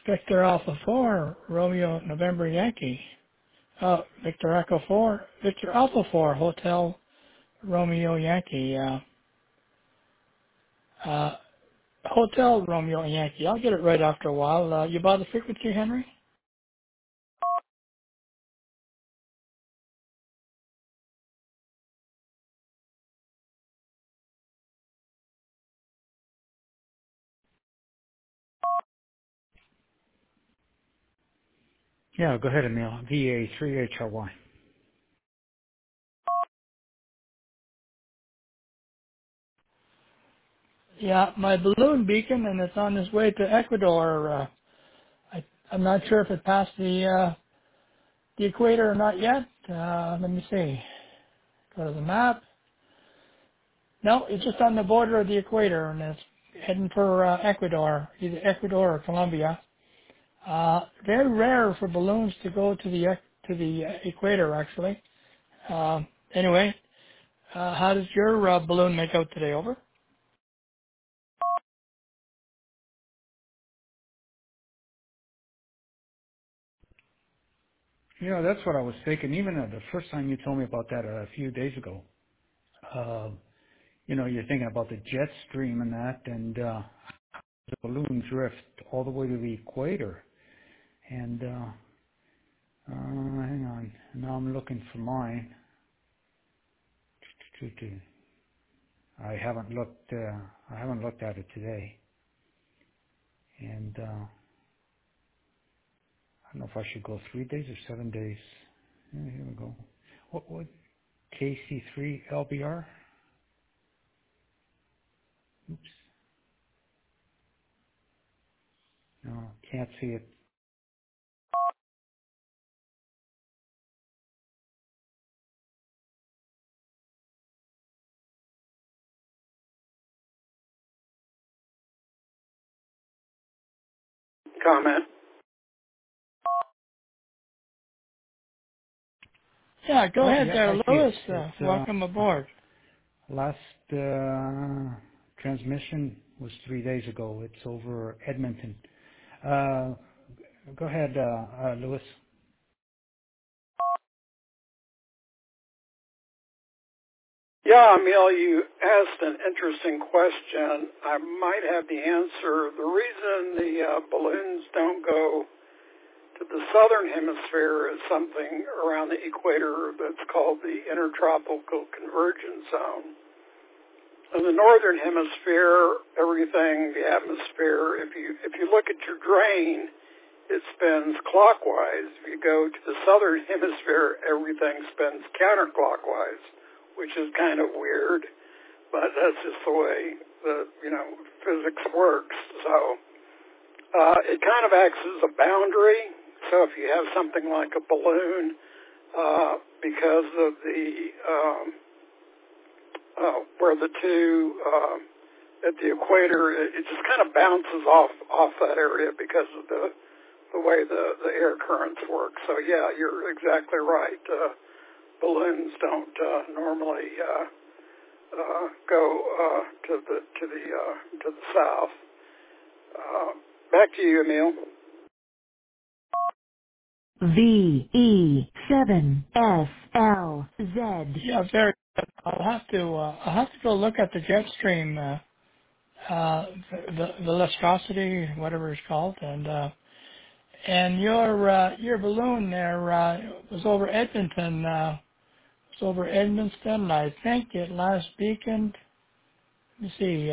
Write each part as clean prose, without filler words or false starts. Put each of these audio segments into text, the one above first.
Victor Alpha 4, Romeo November Yankee. Victor Echo 4, Victor Alpha 4, Hotel Romeo Yankee. Hotel Romeo Yankee. I'll get it right after a while. You bought the frequency, Henry? Yeah, go ahead, Emil. VA3HRY. Yeah, my balloon beacon, and it's on its way to Ecuador. I'm not sure if it passed the equator or not yet. Let me see. Go to the map. No, it's just on the border of the equator, and it's heading for Ecuador, either Ecuador or Colombia. Very rare for balloons to go to the equator, actually. Anyway, how does your balloon make out today? Over. Yeah, that's what I was thinking. Even the first time you told me about that a few days ago, you're thinking about the jet stream and that, and the balloon drift all the way to the equator. And hang on, now I'm looking for mine. I haven't looked. I haven't looked at it today, and I don't know if I should go 3 days or 7 days. Yeah, here we go. What KC3 LBR? Oops. No, can't see it. Comment. Yeah, go Oh, ahead yeah, there, I see it. Lewis. It's Welcome aboard. last transmission was 3 days ago. It's over Edmonton. Uh, go ahead, Lewis. Yeah, Emil, you asked an interesting question. I might have the answer. The reason the balloons don't go to the southern hemisphere is something around the equator that's called the intertropical convergence zone. In the northern hemisphere, everything, the atmosphere, if you look at your drain, it spins clockwise. If you go to the southern hemisphere, everything spins counterclockwise, which is kind of weird, but that's just the way physics works. So it kind of acts as a boundary. So if you have something like a balloon, because of where the two at the equator, it just kind of bounces off that area because of the way the air currents work. So yeah, you're exactly right. Balloons don't normally go to the south. Back to you, Emil. VE7SLZ. Yeah, very good. I'll have to go look at the jet stream, the viscosity, whatever it's called, and your balloon there was over Edmonton. Was over Edmonton. I think it last beaconed. Let me see.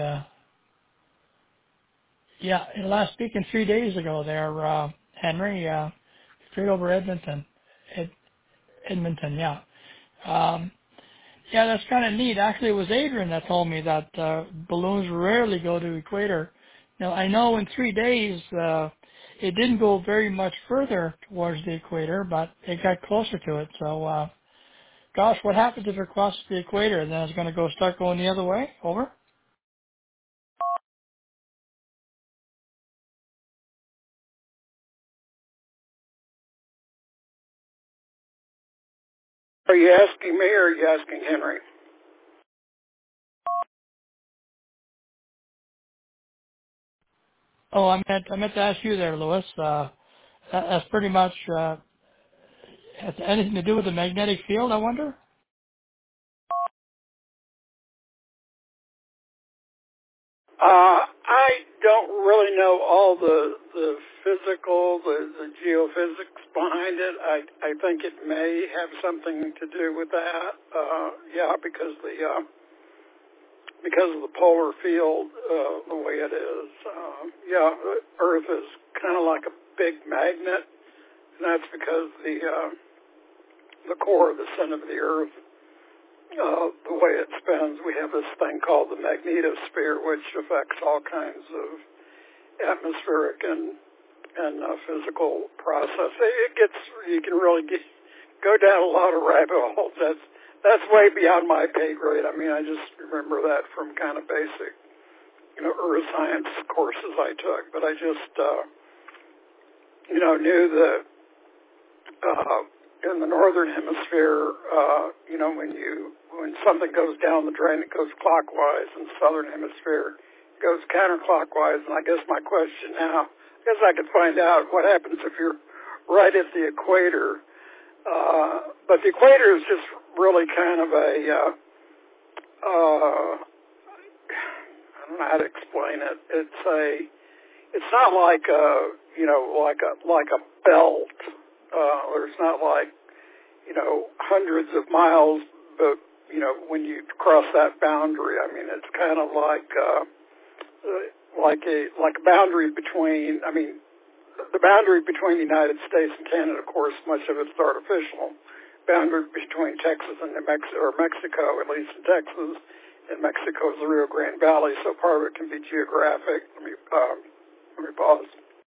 Yeah, it last beaconed 3 days ago there, Henry. Straight over Edmonton. Edmonton, yeah. Yeah, that's kind of neat. Actually, it was Adrian that told me that balloons rarely go to equator. Now, I know in 3 days it didn't go very much further towards the equator, but it got closer to it. So, gosh, what happens if it crosses the equator? Then it's going to start going the other way? Over? Are you asking me or are you asking Henry? Oh, I meant to ask you there, Louis. That's pretty much has anything to do with the magnetic field, I wonder? I don't really know all the physical, the geophysics behind it. I think it may have something to do with that. Yeah, because of the polar field, the way it is. Yeah, Earth is kind of like a big magnet, and that's because the core of the center of the Earth, the way it spins, we have this thing called the magnetosphere, which affects all kinds of atmospheric and physical process. You can really go down a lot of rabbit holes. That's way beyond my pay grade. I mean, I just remember that from kind of basic, earth science courses I took. But I just, knew that in the northern hemisphere, when something goes down the drain, it goes clockwise. In the southern hemisphere, it goes counterclockwise. And I guess my question now, I guess I could find out what happens if you're right at the equator. But the equator is just really kind of I don't know how to explain it. It's not like like a belt, or it's not like, hundreds of miles, but, when you cross that boundary, I mean, it's kind of like a boundary between, the boundary between the United States and Canada, of course, much of it's artificial. Boundary between Texas and Mexico, at least in Texas, and Mexico is the Rio Grande Valley, so part of it can be geographic. Let me pause.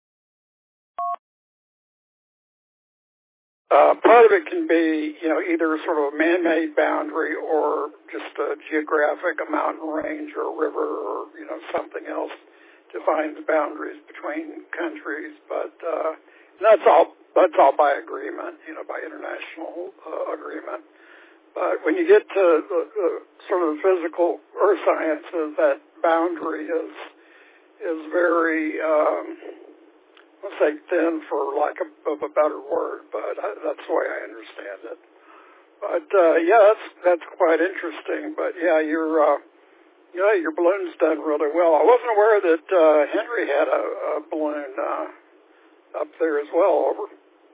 Part of it can be, either sort of a man-made boundary or just a geographic, a mountain range or a river or, something else defines boundaries between countries. But that's all by agreement, by international agreement. But when you get to the sort of physical earth sciences, that boundary is very let's say thin, for lack of a better word, but that's the way I understand it. But yeah, that's quite interesting. But yeah, your balloon's done really well. I wasn't aware that Henry had a balloon up there as well. Over.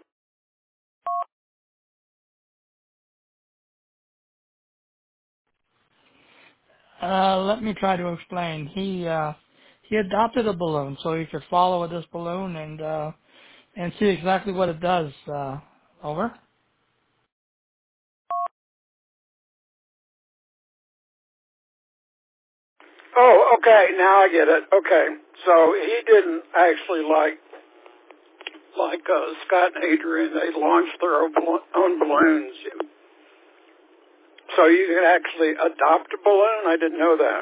Let me try to explain. He adopted a balloon so he could follow this balloon and see exactly what it does. Over. Oh, okay. Now I get it. Okay, so he didn't actually like Scott and Adrian. They launched their own balloons. So you can actually adopt a balloon? I didn't know that.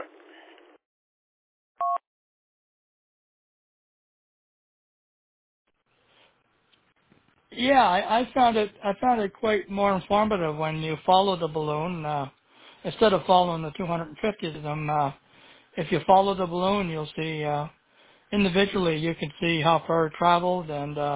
Yeah, I found it quite more informative when you follow the balloon instead of following the 250 of them. If you follow the balloon, you'll see individually you can see how far it traveled,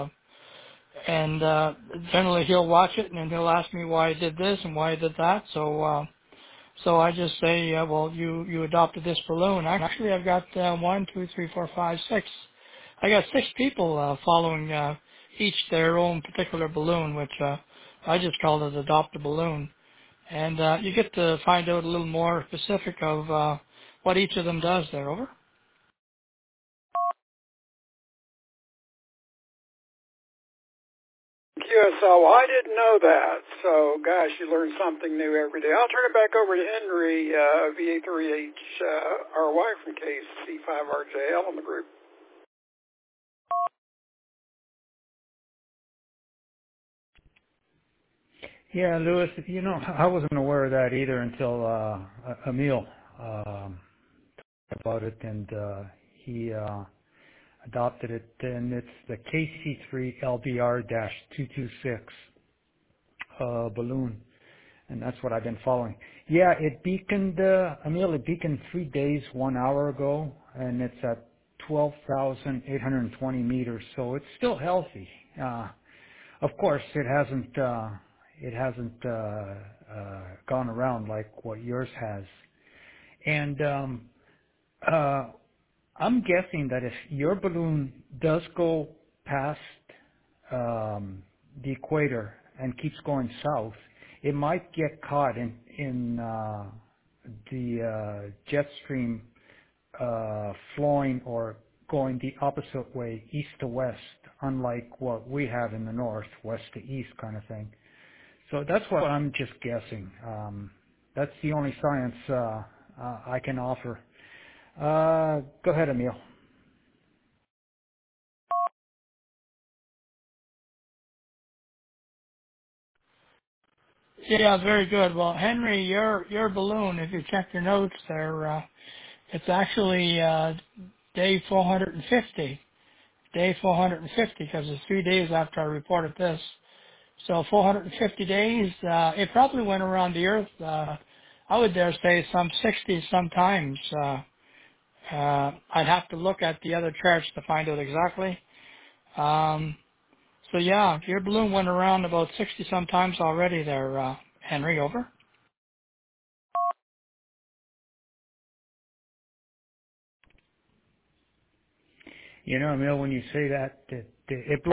and generally he'll watch it and then he'll ask me why I did this and why I did that. So I just say, well, you adopted this balloon. Actually, I've got 1, 2, 3, 4, 5, 6. I got 6 people following each their own particular balloon, which I just called it adopt a balloon. And you get to find out a little more specific of what each of them does there. Over. QSL, I didn't know that. So, gosh, you learn something new every day. I'll turn it back over to Henry, VA3HRY from KC5RJL in the group. Yeah, Louis, I wasn't aware of that either until Emil about it, and he adopted it, and it's the KC3LBR-226 balloon, and that's what I've been following. Yeah, it beaconed, Emil, it beaconed 3 days, 1 hour ago, and it's at 12,820 meters, so it's still healthy. Of course, it hasn't gone around like what yours has. And uh, I'm guessing that if your balloon does go past the equator and keeps going south, it might get caught in the jet stream flowing or going the opposite way, east to west, unlike what we have in the north, west to east kind of thing. So that's what I'm just guessing. That's the only science I can offer. Go ahead, Emil. Yeah, very good. Well, Henry, your balloon, if you check your notes there, it's actually day 450. Day 450, because it's 3 days after I reported this. So 450 days, it probably went around the Earth, I would dare say some 60 sometimes. I'd have to look at the other charts to find out exactly. So yeah, your balloon went around about 60 sometimes already there, Henry, over. You know, Emil, when you say that, it